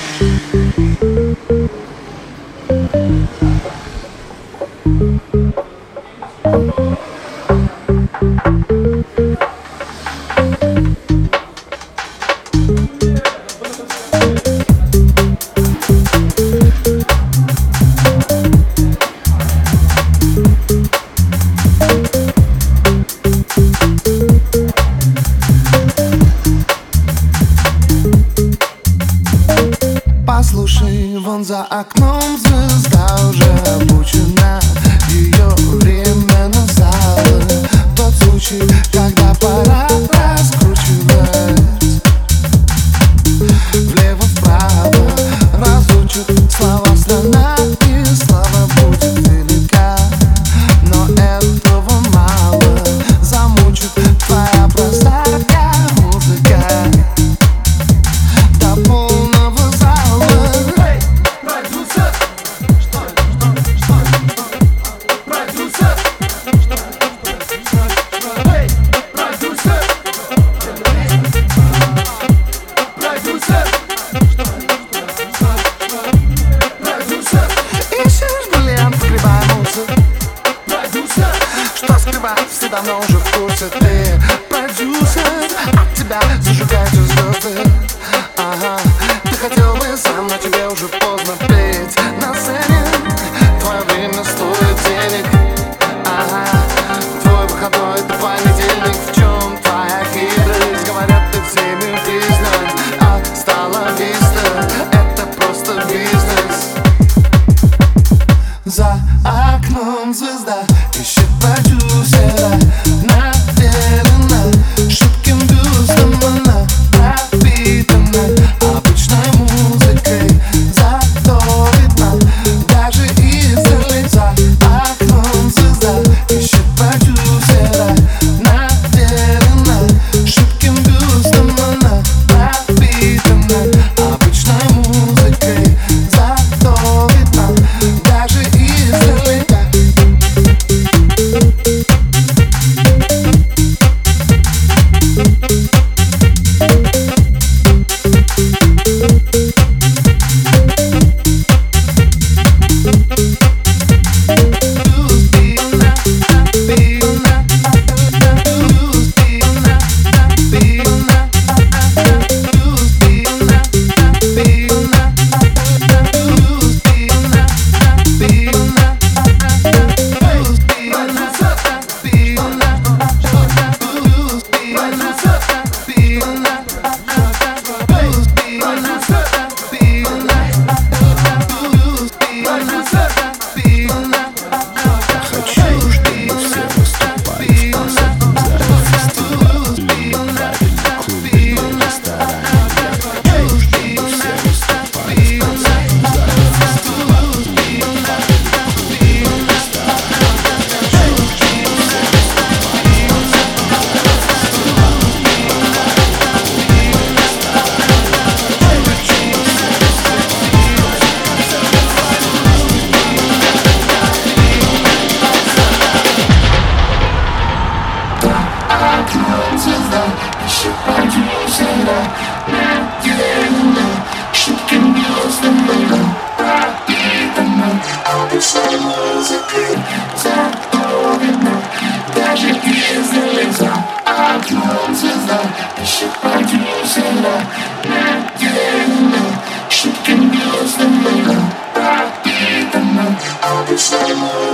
Послушай, вон за окном звезда уже обучена. Ее время настало. Тот случай, когда пора раскручивать влево-вправо. Разучат слова слона, и слава будет велика. Но этого мало. Замучит твоя простая музыка до полного зала. Что скрывать, все давно уже в курсе. Ты продюсер, от тебя зажигаются звезды. Ага, ты хотел бы сам, но тебе уже поздно петь на сцене. Твое время стоит денег. Ага, твой выходной это понедельник. В чем твоя хитрость? Говорят, ты всеми признан, а стала виста. Это просто бизнес. За окном звезда ищет продюсера. Наверно, шибким бюстом она пропитана обычной музыкой. Зато видно даже издали. За окном звезда ищет продюсера. Наверно, шибким бюстом она пропитана обычной музыкой. Зато видно даже издали. Звезда ищет продюсера. Наверно, шибким бюстом она пропитана обычной музыкой. Зато видно даже издали. За окном звезда ищет продюсера. Наверно, шибким бюстом она пропитана обычной музыкой.